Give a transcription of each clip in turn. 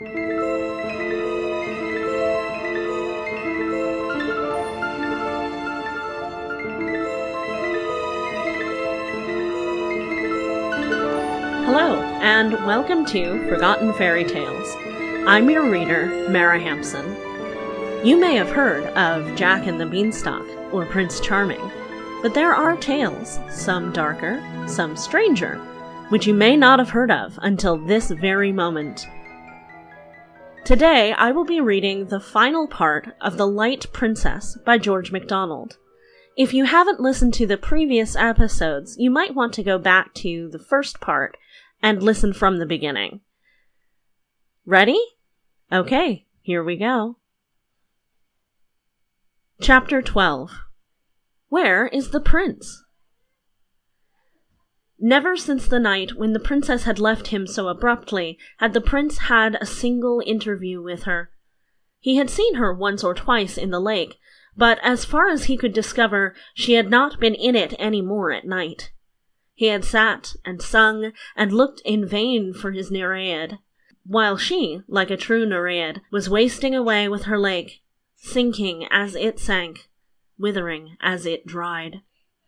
Hello, and welcome to Forgotten Fairy Tales. I'm your reader, Mara Hampson. You may have heard of Jack and the Beanstalk, or Prince Charming, but there are tales, some darker, some stranger, which you may not have heard of until this very moment. Today, I will be reading the final part of The Light Princess by George MacDonald. If you haven't listened to the previous episodes, you might want to go back to the first part and listen from the beginning. Ready? Okay, here we go. Chapter 12. Where is the prince? Never since the night when the princess had left him so abruptly had the prince had a single interview with her. He had seen her once or twice in the lake, but as far as he could discover, she had not been in it any more at night. He had sat and sung and looked in vain for his Nereid, while she, like a true Nereid, was wasting away with her lake, sinking as it sank, withering as it dried.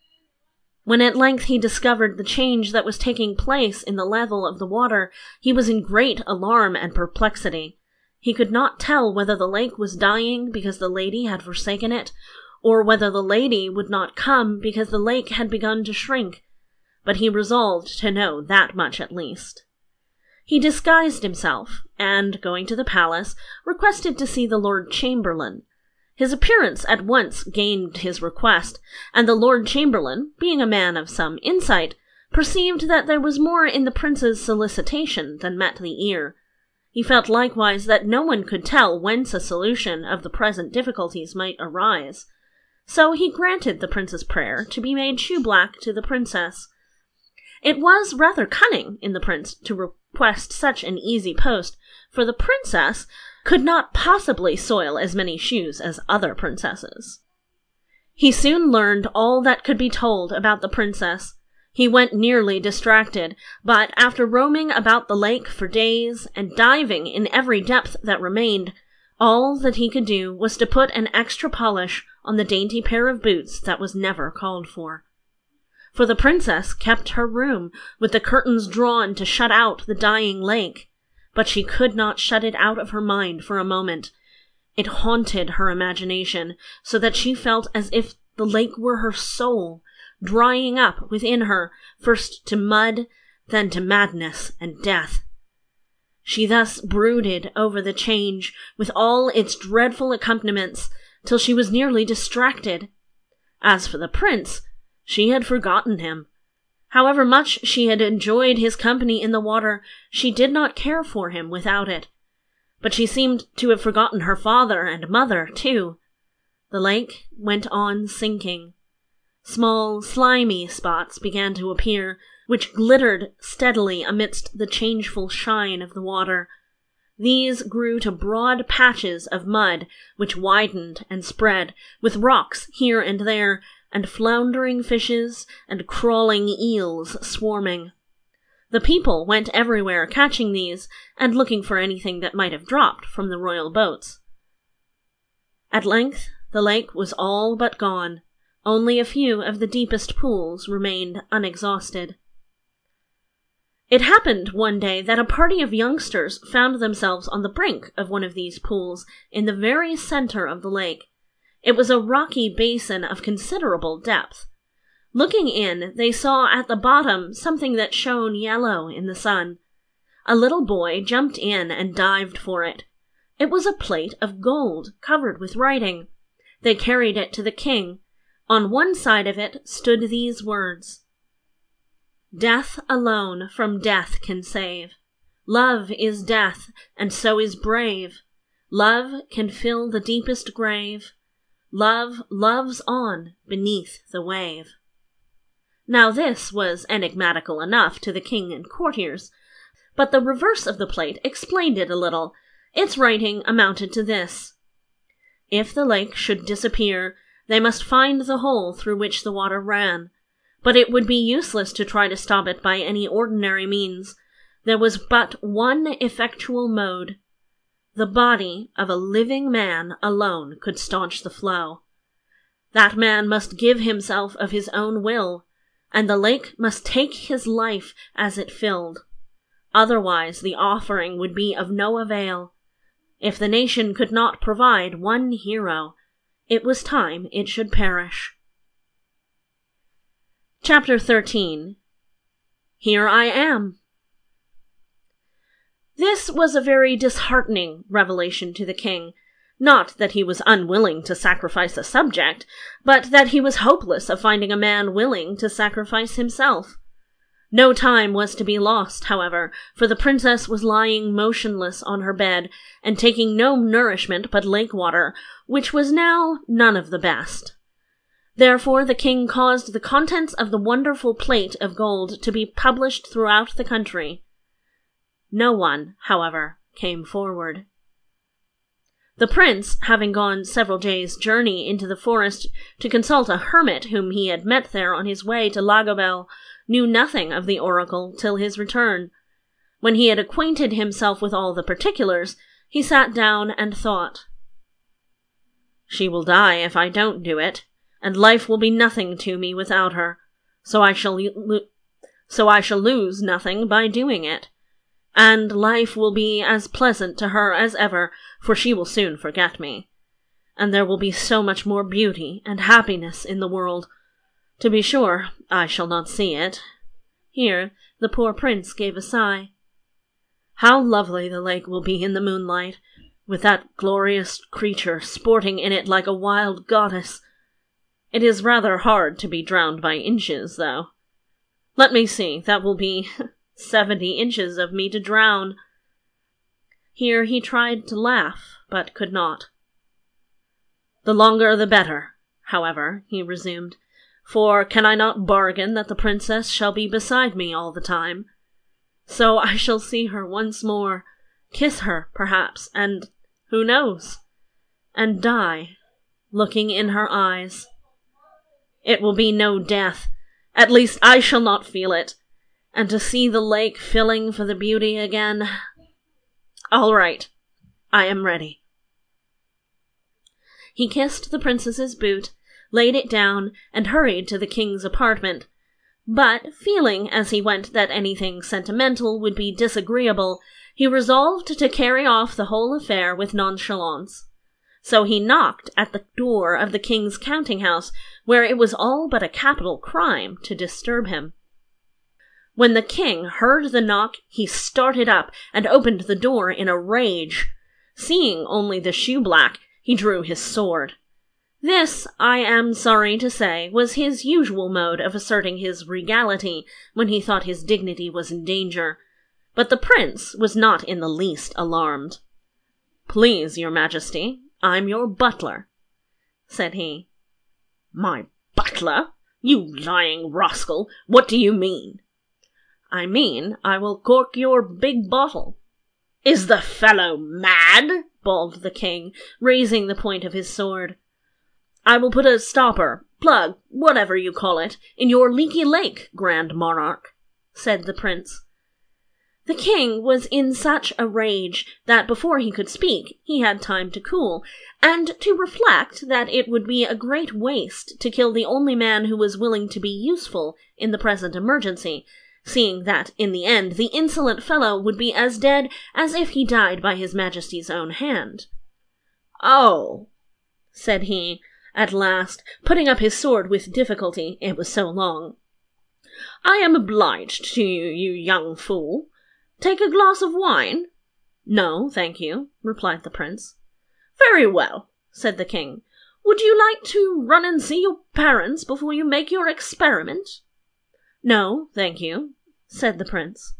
When at length he discovered the change that was taking place in the level of the water, he was in great alarm and perplexity. He could not tell whether the lake was dying because the lady had forsaken it, or whether the lady would not come because the lake had begun to shrink, but he resolved to know that much at least. He disguised himself, and, going to the palace, requested to see the Lord Chamberlain. His appearance at once gained his request, and the Lord Chamberlain, being a man of some insight, perceived that there was more in the prince's solicitation than met the ear. He felt likewise that no one could tell whence a solution of the present difficulties might arise. So he granted the prince's prayer to be made shoe-black to the princess. It was rather cunning in the prince to request such an easy post, for the princess could not possibly soil as many shoes as other princesses. He soon learned all that could be told about the princess. He went nearly distracted, but after roaming about the lake for days and diving in every depth that remained, all that he could do was to put an extra polish on the dainty pair of boots that was never called for. For the princess kept her room, with the curtains drawn to shut out the dying lake, but she could not shut it out of her mind for a moment. It haunted her imagination, so that she felt as if the lake were her soul, drying up within her, first to mud, then to madness and death. She thus brooded over the change, with all its dreadful accompaniments, till she was nearly distracted. As for the prince, she had forgotten him. However much she had enjoyed his company in the water, she did not care for him without it. But she seemed to have forgotten her father and mother, too. The lake went on sinking. Small, slimy spots began to appear, which glittered steadily amidst the changeful shine of the water. These grew to broad patches of mud, which widened and spread, with rocks here and there, and floundering fishes and crawling eels swarming. The people went everywhere catching these, and looking for anything that might have dropped from the royal boats. At length the lake was all but gone. Only a few of the deepest pools remained unexhausted. It happened one day that a party of youngsters found themselves on the brink of one of these pools, in the very center of the lake. It was a rocky basin of considerable depth. Looking in, they saw at the bottom something that shone yellow in the sun. A little boy jumped in and dived for it. It was a plate of gold covered with writing. They carried it to the king. On one side of it stood these words: "Death alone from death can save. Love is death, and so is brave. Love can fill the deepest grave. Love loves on beneath the wave." Now this was enigmatical enough to the king and courtiers, but the reverse of the plate explained it a little. Its writing amounted to this: If the lake should disappear, they must find the hole through which the water ran. But it would be useless to try to stop it by any ordinary means. There was but one effectual mode. The body of a living man alone could staunch the flow. That man must give himself of his own will, and the lake must take his life as it filled. Otherwise the offering would be of no avail. If the nation could not provide one hero, it was time it should perish. Chapter 13. Here I am. This was a very disheartening revelation to the king. Not that he was unwilling to sacrifice a subject, but that he was hopeless of finding a man willing to sacrifice himself. No time was to be lost, however, for the princess was lying motionless on her bed, and taking no nourishment but lake water, which was now none of the best. Therefore the king caused the contents of the wonderful plate of gold to be published throughout the country. No one, however, came forward. The prince, having gone several days' journey into the forest to consult a hermit whom he had met there on his way to Lagobel, knew nothing of the oracle till his return. When he had acquainted himself with all the particulars, he sat down and thought. She will die if I don't do it, and life will be nothing to me without her, so I shall lose nothing by doing it. And life will be as pleasant to her as ever, for she will soon forget me. And there will be so much more beauty and happiness in the world. To be sure, I shall not see it. Here the poor prince gave a sigh. How lovely the lake will be in the moonlight, with that glorious creature sporting in it like a wild goddess. It is rather hard to be drowned by inches, though. Let me see, that will be 70 inches of me to drown. Here he tried to laugh, but could not. The longer the better, however, he resumed, for can I not bargain that the princess shall be beside me all the time? So I shall see her once more, kiss her, perhaps, and, who knows, and die, looking in her eyes. It will be no death, at least I shall not feel it, and to see the lake filling for the beauty again. All right, I am ready. He kissed the princess's boot, laid it down, and hurried to the king's apartment. But, feeling as he went that anything sentimental would be disagreeable, he resolved to carry off the whole affair with nonchalance. So he knocked at the door of the king's counting-house, where it was all but a capital crime to disturb him. When the king heard the knock, he started up and opened the door in a rage. Seeing only the shoeblack, he drew his sword. This, I am sorry to say, was his usual mode of asserting his regality when he thought his dignity was in danger. But the prince was not in the least alarmed. "Please, your majesty, I'm your butler," said he. "My butler? You lying rascal! What do you mean?" "I mean I will cork your big bottle." "Is the fellow mad?" bawled the king, raising the point of his sword. "I will put a stopper, plug, whatever you call it, in your leaky lake, grand monarch," said the prince. The king was in such a rage that before he could speak he had time to cool, and to reflect that it would be a great waste to kill the only man who was willing to be useful in the present emergency, seeing that, in the end, the insolent fellow would be as dead as if he died by his majesty's own hand. "Oh," said he, at last, putting up his sword with difficulty, it was so long. "I am obliged to you, you young fool. Take a glass of wine?" "No, thank you," replied the prince. "Very well," said the king. "Would you like to run and see your parents before you make your experiment?" "No, thank you," said the prince.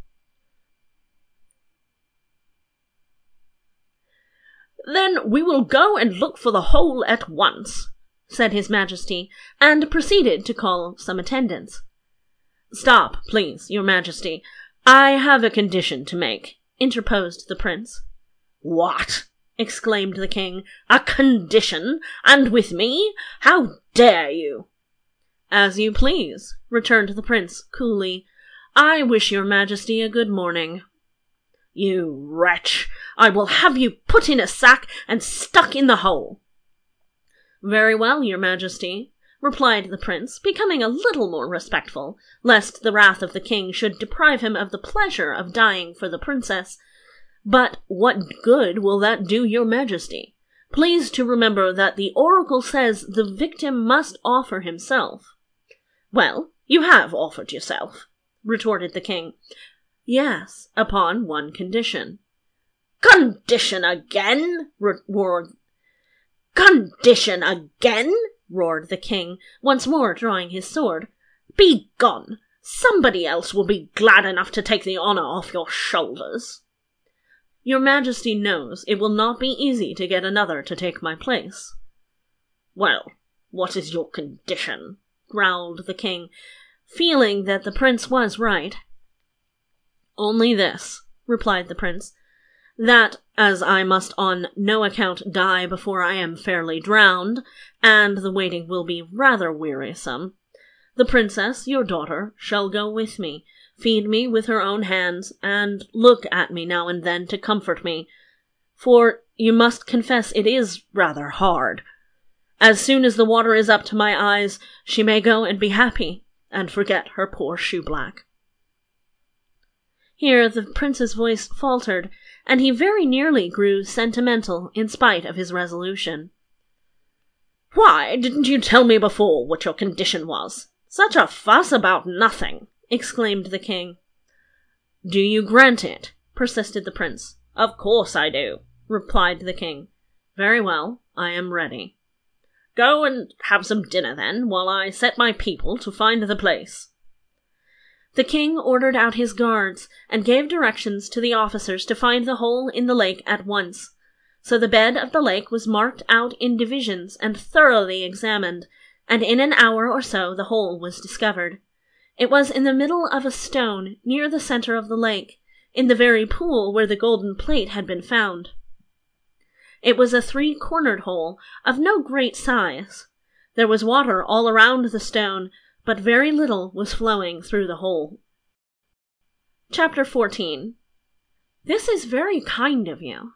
"Then we will go and look for the hole at once," said his majesty, and proceeded to call some attendants. "Stop, please, your majesty. I have a condition to make," interposed the prince. "What?" exclaimed the king. "A condition? And with me? How dare you?" "As you please," returned the prince coolly. "I wish your majesty a good morning." You wretch! I will have you put in a sack and stuck in the hole." "Very well, your majesty," replied the prince, becoming a little more respectful, lest the wrath of the king should deprive him of the pleasure of dying for the princess. "But what good will that do your majesty? Please to remember that the oracle says the victim must offer himself." "Well, you have offered yourself," retorted the king. "Yes, upon one condition." "Condition again?" roared the king, once more drawing his sword. "Begone! Somebody else will be glad enough to take the honor off your shoulders." "Your majesty knows it will not be easy to get another to take my place." "Well, what is your condition?" growled the king, feeling that the prince was right. "Only this," replied the prince, "that as I must on no account die before I am fairly drowned, and the waiting will be rather wearisome, the princess, your daughter, shall go with me, feed me with her own hands, and look at me now and then to comfort me, for you must confess it is rather hard. As soon as the water is up to my eyes, she may go and be happy, and forget her poor shoeblack." Here the prince's voice faltered, and he very nearly grew sentimental in spite of his resolution. "Why didn't you tell me before what your condition was? Such a fuss about nothing!" exclaimed the king. "Do you grant it?" persisted the prince. "Of course I do," replied the king. "Very well, I am ready." "Go and have some dinner, then, while I set my people to find the place." The king ordered out his guards, and gave directions to the officers to find the hole in the lake at once. So the bed of the lake was marked out in divisions and thoroughly examined, and in an hour or so the hole was discovered. It was in the middle of a stone, near the center of the lake, in the very pool where the golden plate had been found. It was a 3-cornered hole, of no great size. There was water all around the stone, but very little was flowing through the hole. Chapter 14. This is very kind of you.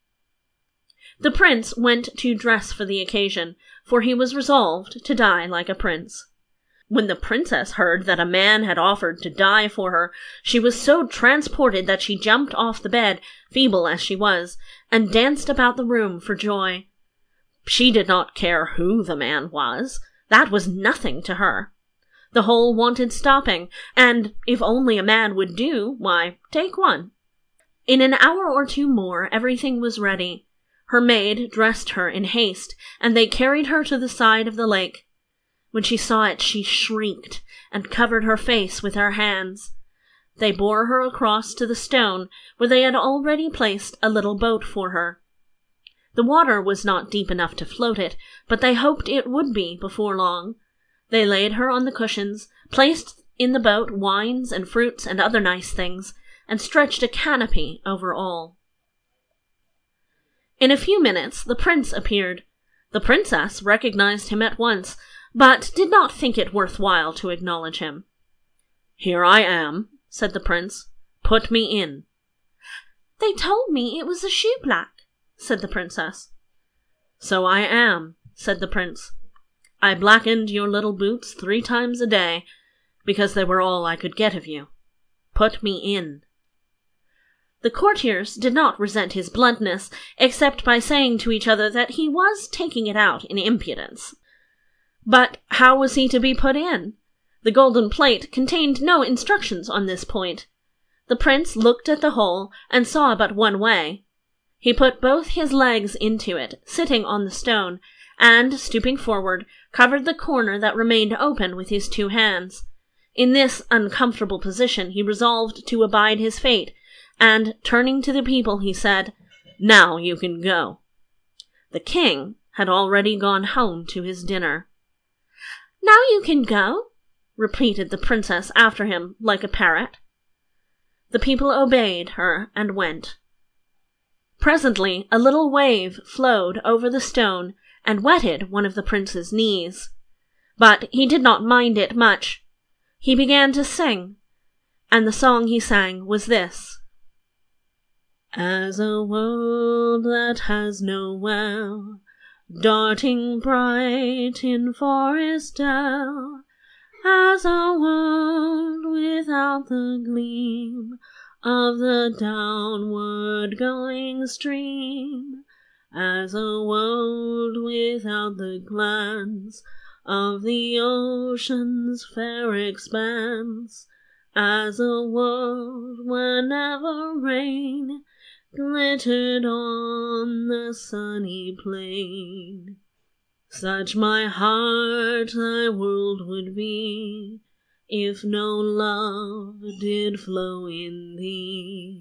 The prince went to dress for the occasion, for he was resolved to die like a prince. When the princess heard that a man had offered to die for her, she was so transported that she jumped off the bed, feeble as she was, and danced about the room for joy. She did not care who the man was. That was nothing to her. The hole wanted stopping, and if only a man would do, why, take one. In an hour or two more, everything was ready. Her maid dressed her in haste, and they carried her to the side of the lake. When she saw it, she shrieked, and covered her face with her hands. They bore her across to the stone, where they had already placed a little boat for her. The water was not deep enough to float it, but they hoped it would be before long. They laid her on the cushions, placed in the boat wines and fruits and other nice things, and stretched a canopy over all. In a few minutes the prince appeared. The princess recognized him at once, but did not think it worth while to acknowledge him. "Here I am," said the prince. "Put me in." "They told me it was a shoeblack," said the princess. "So I am," said the prince. "I blackened your little boots 3 times a day, because they were all I could get of you. Put me in." The courtiers did not resent his bluntness, except by saying to each other that he was taking it out in impudence. But how was he to be put in? The golden plate contained no instructions on this point. The prince looked at the hole and saw but one way. He put both his legs into it, sitting on the stone, and, stooping forward, covered the corner that remained open with his 2 hands. In this uncomfortable position he resolved to abide his fate, and, turning to the people, he said, "Now you can go." The king had already gone home to his dinner. "Now you can go," repeated the princess after him like a parrot. The people obeyed her and went. Presently a little wave flowed over the stone and wetted one of the prince's knees. But he did not mind it much. He began to sing, and the song he sang was this. As a world that has no well, darting bright in forest dell, as a world without the gleam of the downward going stream, as a world without the glance of the ocean's fair expanse, as a world where never rain glittered on the sunny plain. Such my heart thy world would be, if no love did flow in thee.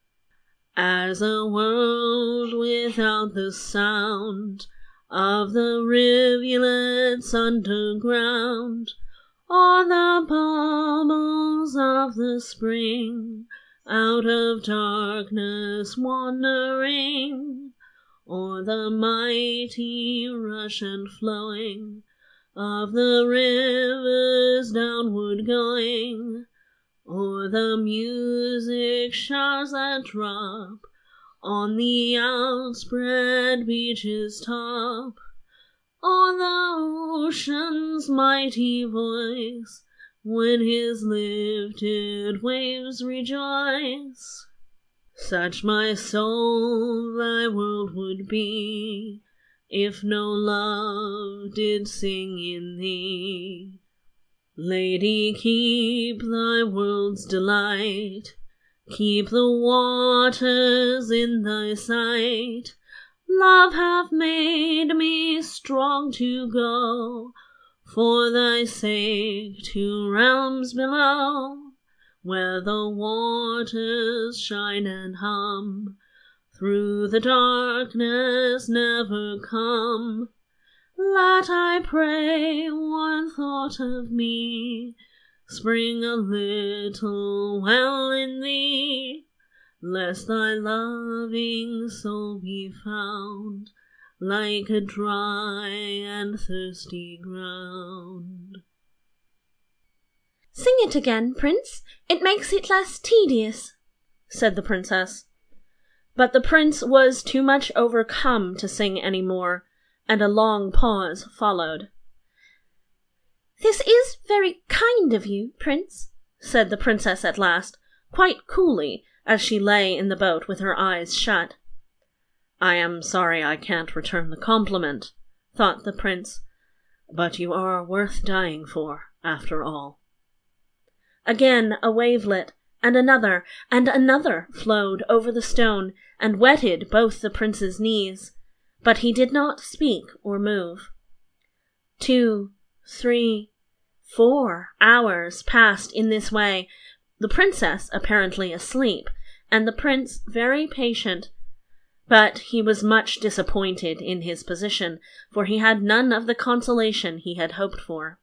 As a world without the sound of the rivulets underground, or the bubbles of the spring out of darkness wandering, or the mighty rush and flowing of the rivers downward going, or the music showers that drop on the outspread beach's top, or the ocean's mighty voice when his lifted waves rejoice. Such my soul thy world would be, if no love did sing in thee. Lady, keep thy world's delight, keep the waters in thy sight. Love hath made me strong to go, for thy sake, to realms below, where the waters shine and hum, through the darkness never come. Let, I pray, one thought of me spring a little well in thee, lest thy loving soul be found like a dry and thirsty ground. "Sing it again, Prince. It makes it less tedious," said the princess. But the prince was too much overcome to sing any more, and a long pause followed. "This is very kind of you, Prince," said the princess at last, quite coolly, as she lay in the boat with her eyes shut. "I am sorry I can't return the compliment," thought the prince, "but you are worth dying for, after all." Again a wavelet, and another flowed over the stone and wetted both the prince's knees, but he did not speak or move. 2, 3, 4 hours passed in this way, the princess apparently asleep, and the prince very patient. But he was much disappointed in his position, for he had none of the consolation he had hoped for.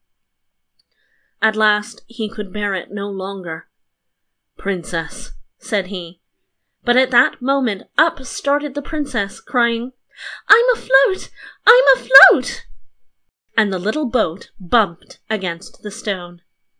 At last he could bear it no longer. "Princess," said he. But at that moment up started the princess, crying, "I'm afloat! I'm afloat!" And the little boat bumped against the stone.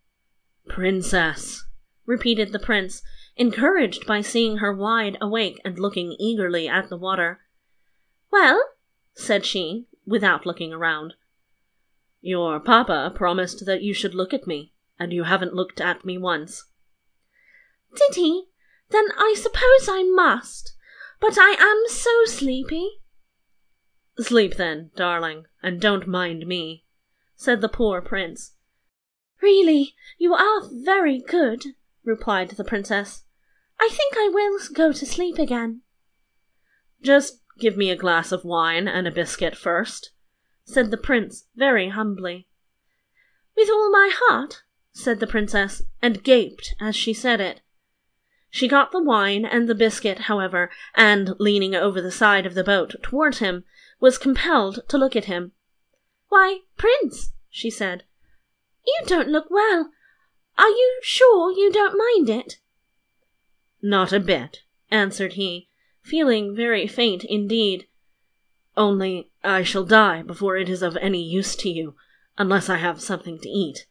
"Princess," repeated the prince, encouraged by seeing her wide awake and looking eagerly at the water. "Well?" said she, without looking around. "Your papa promised that you should look at me, and you haven't looked at me once." "Did he? Then I suppose I must. But I am so sleepy." "Sleep then, darling, and don't mind me," said the poor prince. "Really, you are very good," replied the princess. "I think I will go to sleep again." "Just give me a glass of wine and a biscuit first," said the prince very humbly. "With all my heart," said the princess, and gaped as she said it. She got the wine and the biscuit, however, and, leaning over the side of the boat towards him, was compelled to look at him. "Why, Prince," she said, "you don't look well. Are you sure you don't mind it?" "Not a bit," answered he, feeling very faint indeed. "Only I shall die before it is of any use to you, unless I have something to eat."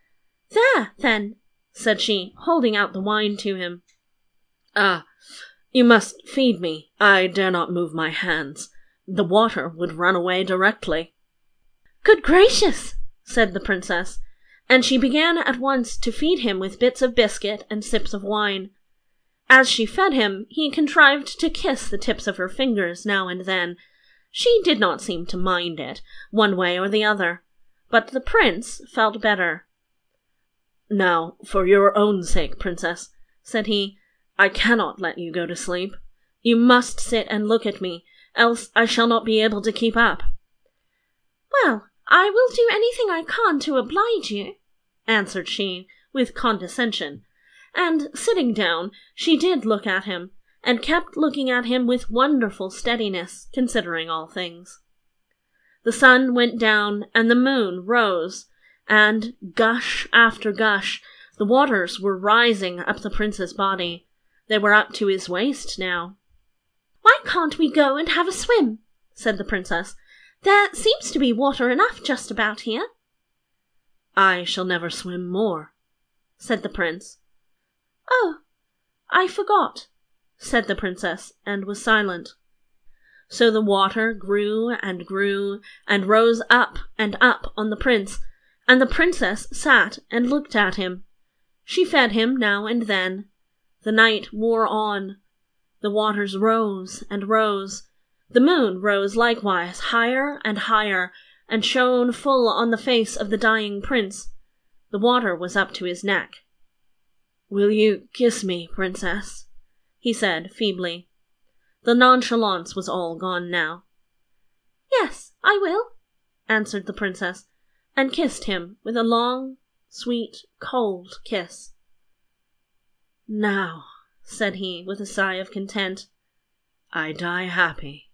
"There, then," said she, holding out the wine to him. "Ah, "You must feed me. I dare not move my hands. The water would run away directly." "Good gracious!" said the princess, and she began at once to feed him with bits of biscuit and sips of wine. As she fed him, he contrived to kiss the tips of her fingers now and then. She did not seem to mind it, one way or the other, but the prince felt better. "Now, for your own sake, princess," said he, "I cannot let you go to sleep. You must sit and look at me, else I shall not be able to keep up." "Well, I will do anything I can to oblige you," answered she, with condescension, and, sitting down, she did look at him, and kept looking at him with wonderful steadiness, considering all things. The sun went down, and the moon rose, and, gush after gush, the waters were rising up the prince's body. They were up to his waist now. "Why can't we go and have a swim?" said the princess. "There seems to be water enough just about here." "I shall never swim more," said the prince. "Oh, I forgot," said the princess, and was silent. So the water grew and grew, and rose up and up on the prince, and the princess sat and looked at him. She fed him now and then. The night wore on. The waters rose and rose. The moon rose likewise higher and higher, and shone full on the face of the dying prince. The water was up to his neck. "Will you kiss me, princess?" he said feebly. The nonchalance was all gone now. "Yes, I will," answered the princess, and kissed him with a long, sweet, cold kiss. "Now," said he, with a sigh of content, "I die happy."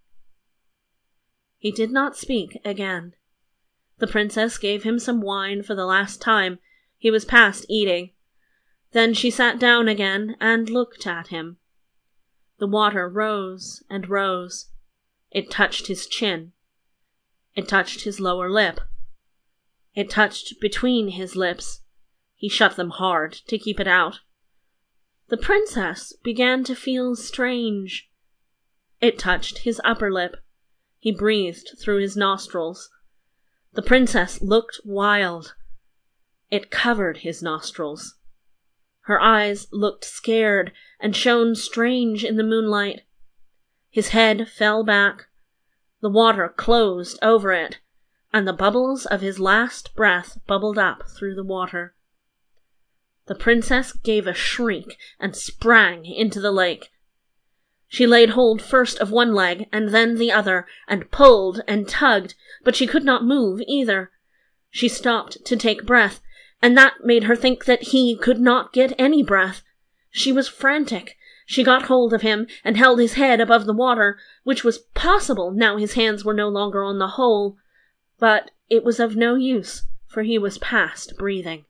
He did not speak again. The princess gave him some wine for the last time. He was past eating. Then she sat down again and looked at him. The water rose and rose. It touched his chin. It touched his lower lip. It touched between his lips. He shut them hard to keep it out. The princess began to feel strange. It touched his upper lip. He breathed through his nostrils. The princess looked wild. It covered his nostrils. Her eyes looked scared and shone strange in the moonlight. His head fell back. The water closed over it, and the bubbles of his last breath bubbled up through the water. The princess gave a shriek and sprang into the lake. She laid hold first of one leg and then the other, and pulled and tugged, but she could not move either. She stopped to take breath, and that made her think that he could not get any breath. She was frantic. She got hold of him and held his head above the water, which was possible now his hands were no longer on the hole. But it was of no use, for he was past breathing.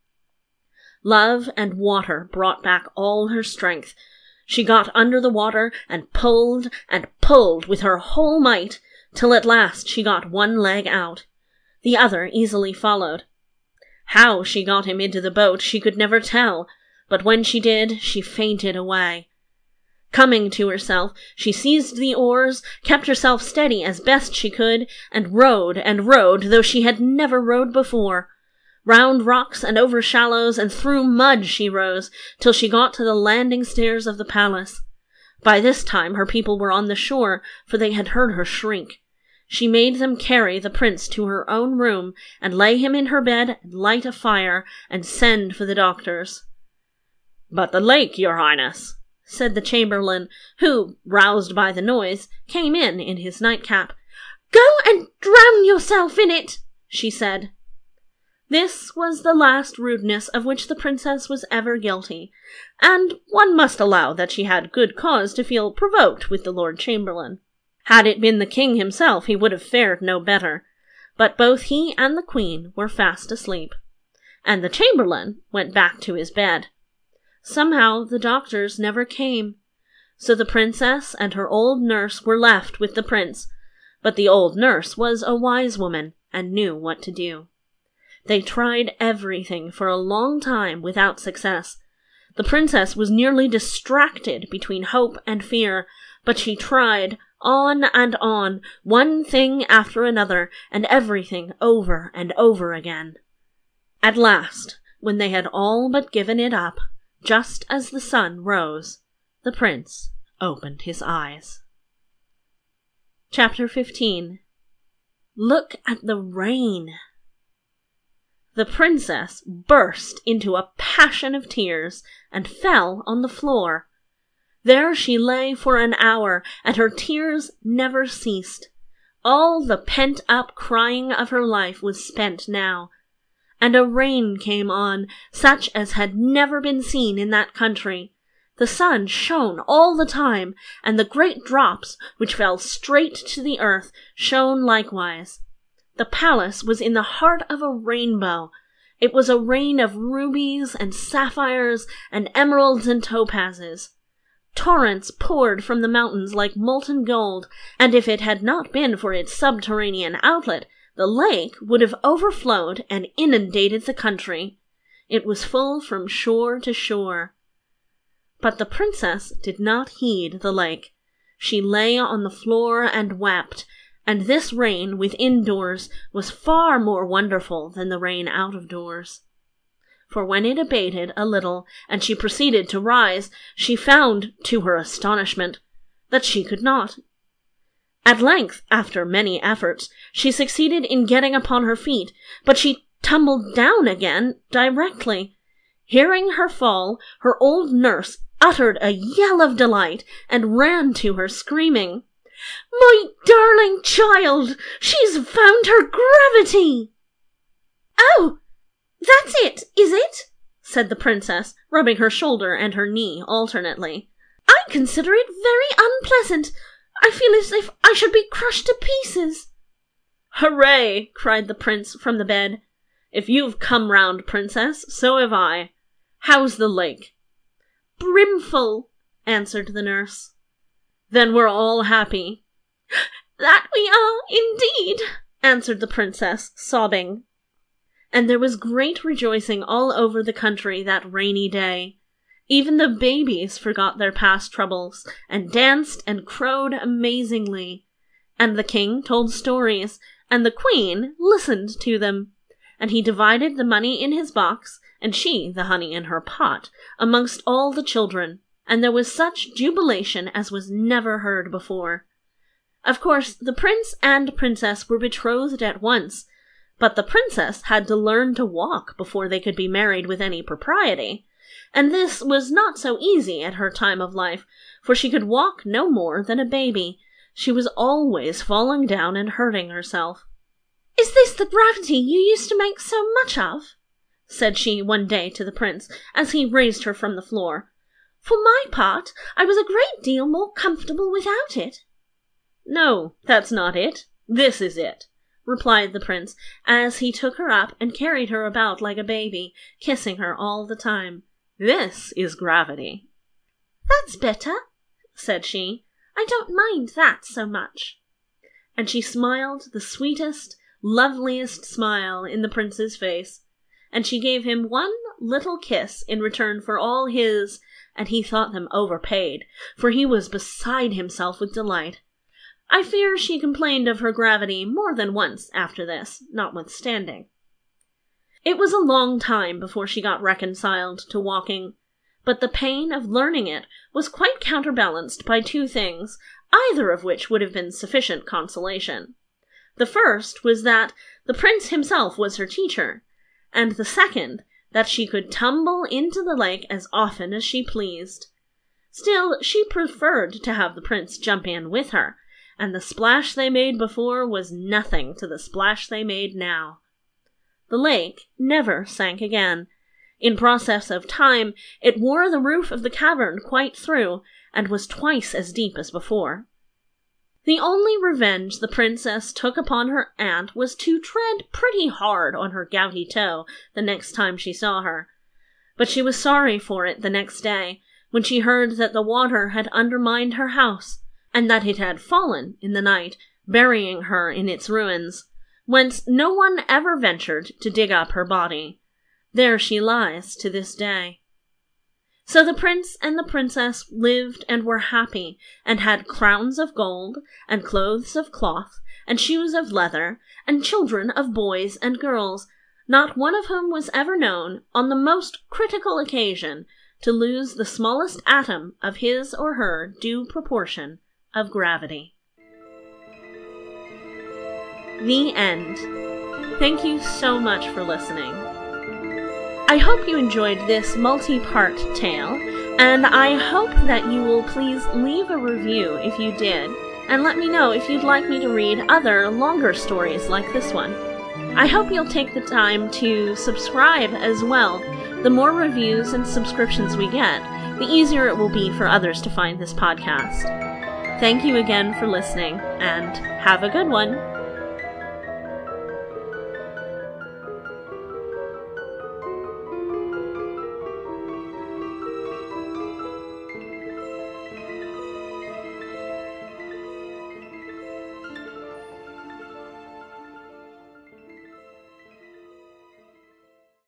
Love and water brought back all her strength. She got under the water and pulled with her whole might, till at last she got one leg out. The other easily followed. How she got him into the boat she could never tell, but when she did, she fainted away. Coming to herself, she seized the oars, kept herself steady as best she could, and rowed, though she had never rowed before. Round rocks and over shallows and through mud she rose, till she got to the landing stairs of the palace. By this time her people were on the shore, for they had heard her shriek. She made them carry the prince to her own room, and lay him in her bed, and light a fire, and send for the doctors. "But the lake, your highness," said the chamberlain, who, roused by the noise, came in his nightcap. "Go and drown yourself in it," she said. This was the last rudeness of which the princess was ever guilty, and one must allow that she had good cause to feel provoked with the Lord Chamberlain. Had it been the king himself, he would have fared no better, but both he and the queen were fast asleep, and the chamberlain went back to his bed. Somehow the doctors never came, so the princess and her old nurse were left with the prince, but the old nurse was a wise woman and knew what to do. They tried everything for a long time without success. The princess was nearly distracted between hope and fear, but she tried on and on, one thing after another, and everything over and over again. At last, when they had all but given it up, just as the sun rose, the prince opened his eyes. Chapter 15. Look at the rain. The princess burst into a passion of tears and fell on the floor. There she lay for an hour, and her tears never ceased. All the pent-up crying of her life was spent now, and a rain came on, such as had never been seen in that country. The sun shone all the time, and the great drops, which fell straight to the earth, shone likewise. The palace was in the heart of a rainbow. It was a rain of rubies and sapphires and emeralds and topazes. Torrents poured from the mountains like molten gold, and if it had not been for its subterranean outlet, the lake would have overflowed and inundated the country. It was full from shore to shore. But the princess did not heed the lake. She lay on the floor and wept, and this rain within doors was far more wonderful than the rain out of doors. For when it abated a little, and she proceeded to rise, she found, to her astonishment, that she could not. At length, after many efforts, she succeeded in getting upon her feet, but she tumbled down again directly. Hearing her fall, her old nurse uttered a yell of delight and ran to her, screaming, "My darling child! She's found her gravity!" "Oh, that's it, is it?" said the princess, rubbing her shoulder and her knee alternately. "I consider it very unpleasant. I feel as if I should be crushed to pieces." "Hooray!" cried the prince from the bed. "If you've come round, princess, so have I. How's the lake?" "Brimful," answered the nurse. "Then we're all happy." "That we are, indeed," answered the princess, sobbing. And there was great rejoicing all over the country that rainy day. Even the babies forgot their past troubles, and danced and crowed amazingly. And the king told stories, and the queen listened to them. And he divided the money in his box, and she the honey in her pot, amongst all the children, and there was such jubilation as was never heard before. Of course, the prince and princess were betrothed at once, but the princess had to learn to walk before they could be married with any propriety, and this was not so easy at her time of life, for she could walk no more than a baby. She was always falling down and hurting herself. "Is this the gravity you used to make so much of?" said she one day to the prince, as he raised her from the floor. "For my part, I was a great deal more comfortable without it." "No, that's not it. This is it," replied the prince, as he took her up and carried her about like a baby, kissing her all the time. "This is gravity." "That's better," said she. "I don't mind that so much." And she smiled the sweetest, loveliest smile in the prince's face, and she gave him one little kiss in return for all his, and he thought them overpaid, for he was beside himself with delight. I fear she complained of her gravity more than once after this, notwithstanding. It was a long time before she got reconciled to walking, but the pain of learning it was quite counterbalanced by two things, either of which would have been sufficient consolation. The first was that the prince himself was her teacher, and the second, that she could tumble into the lake as often as she pleased. Still, she preferred to have the prince jump in with her, and the splash they made before was nothing to the splash they made now. The lake never sank again. In process of time, it wore the roof of the cavern quite through, and was twice as deep as before. The only revenge the princess took upon her aunt was to tread pretty hard on her gouty toe the next time she saw her. But she was sorry for it the next day, when she heard that the water had undermined her house, and that it had fallen in the night, burying her in its ruins, whence no one ever ventured to dig up her body. There she lies to this day. So the prince and the princess lived and were happy, and had crowns of gold, and clothes of cloth, and shoes of leather, and children of boys and girls, not one of whom was ever known, on the most critical occasion, to lose the smallest atom of his or her due proportion of gravity. The end. Thank you so much for listening. I hope you enjoyed this multi-part tale, and I hope that you will please leave a review if you did, and let me know if you'd like me to read other longer stories like this one. I hope you'll take the time to subscribe as well. The more reviews and subscriptions we get, the easier it will be for others to find this podcast. Thank you again for listening, and have a good one.